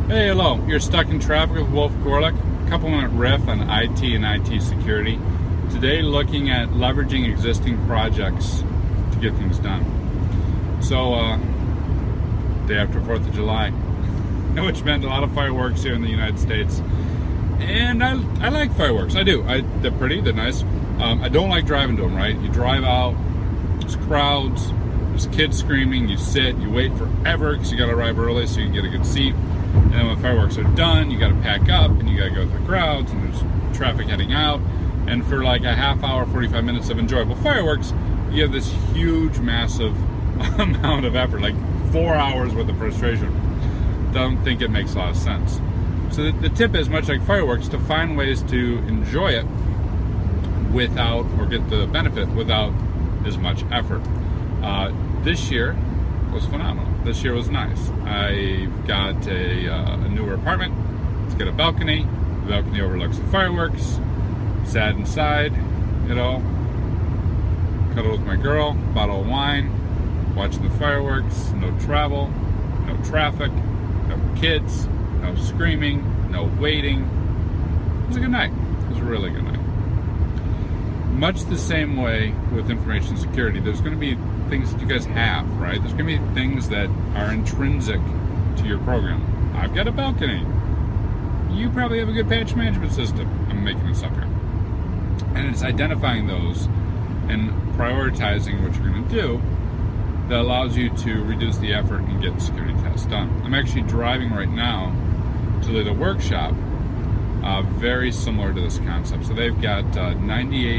Hey, hello. You're stuck in traffic with Wolf Gorlick. Couple-minute riff on IT and IT security. Today, looking at leveraging existing projects to get things done. So, day after 4th of July, which meant a lot of fireworks here in the United States. And I like fireworks. I do. They're pretty. They're nice. I don't like driving to them, right? You drive out, there's crowds, there's kids screaming, you sit, you wait forever because you got to arrive early so you can get a good seat. And then when fireworks are done, you got to pack up and you got to go through the crowds and there's traffic heading out. And for like a half hour, 45 minutes of enjoyable fireworks, you have this huge, massive amount of effort, like 4 hours worth of frustration. Don't think it makes a lot of sense. So the tip is, much like fireworks, to find ways to enjoy it without, or get the benefit without as much effort. This year was phenomenal. This year was nice. I got a newer apartment. It's got a balcony. The balcony overlooks the fireworks. Sat inside, cuddled with my girl, bottle of wine, watching the fireworks. No travel, no traffic, no kids, no screaming, no waiting. It was a good night. It was a really good night. Much the same way with information security, there's going to be things that you guys have, right? There's going to be things that are intrinsic to your program. I've got a balcony. You probably have a good patch management system. I'm making this up here. And it's identifying those and prioritizing what you're going to do that allows you to reduce the effort and get security tests done. I'm actually driving right now to lead a workshop very similar to this concept. So they've got 98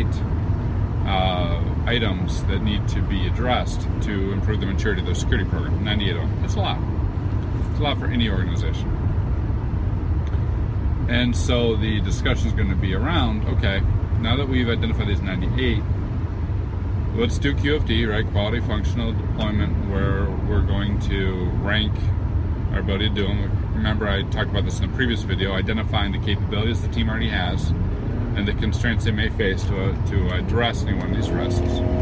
items that need to be addressed to improve the maturity of their security program. 98 of them. That's a lot. It's a lot for any organization. And so the discussion is going to be around, okay, now that we've identified these 98, let's do QFD, right? Quality Functional Deployment, where we're going to rank our ability to do them. Remember, I talked about this in a previous video, identifying the capabilities the team already has and the constraints they may face to address any one of these risks.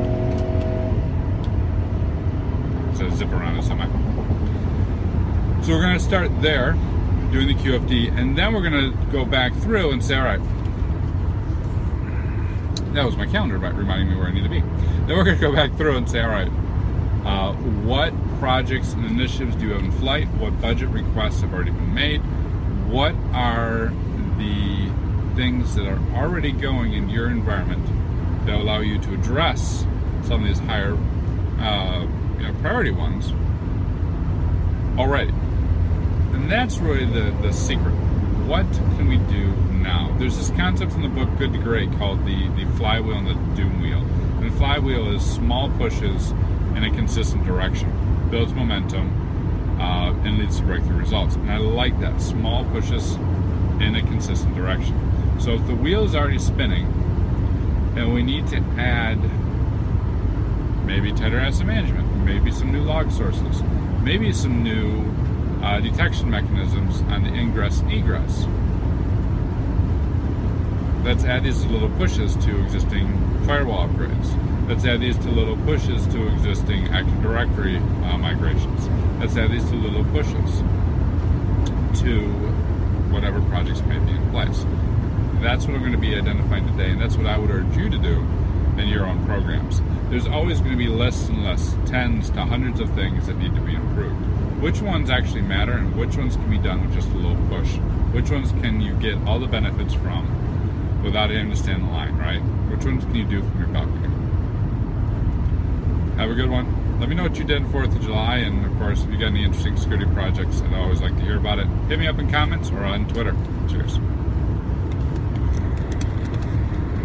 So zip around a semi. So we're going to start there, doing the QFD, and then we're going to go back through and say, all right, that was my calendar reminding me where I need to be. Then we're going to go back through and say, all right, what projects and initiatives do you have in flight? What budget requests have already been made? What are the things that are already going in your environment that allow you to address some of these higher priority ones already? And that's really the secret. What can we do now? There's this concept in the book Good to Great called the flywheel and the doom wheel. And the flywheel is small pushes in a consistent direction, builds momentum, and leads to breakthrough results. And I like that, small pushes in a consistent direction. So if the wheel is already spinning, and we need to add maybe tighter asset management, maybe some new log sources, maybe some new detection mechanisms on the ingress and egress. Let's add these little pushes to existing firewall upgrades. Let's add these to little pushes to existing Active Directory migrations. Let's add these to little pushes to whatever projects may be in place. That's what I'm going to be identifying today, and that's what I would urge you to do in your own programs. There's always going to be lists and lists, tens to hundreds of things that need to be improved. Which ones actually matter, and which ones can be done with just a little push? Which ones can you get all the benefits from without having to stand in line, right? Which ones can you do from your balcony? Have a good one. Let me know what you did on 4th of July, and of course, if you got any interesting security projects, I'd always like to hear about it. Hit me up in comments or on Twitter. Cheers.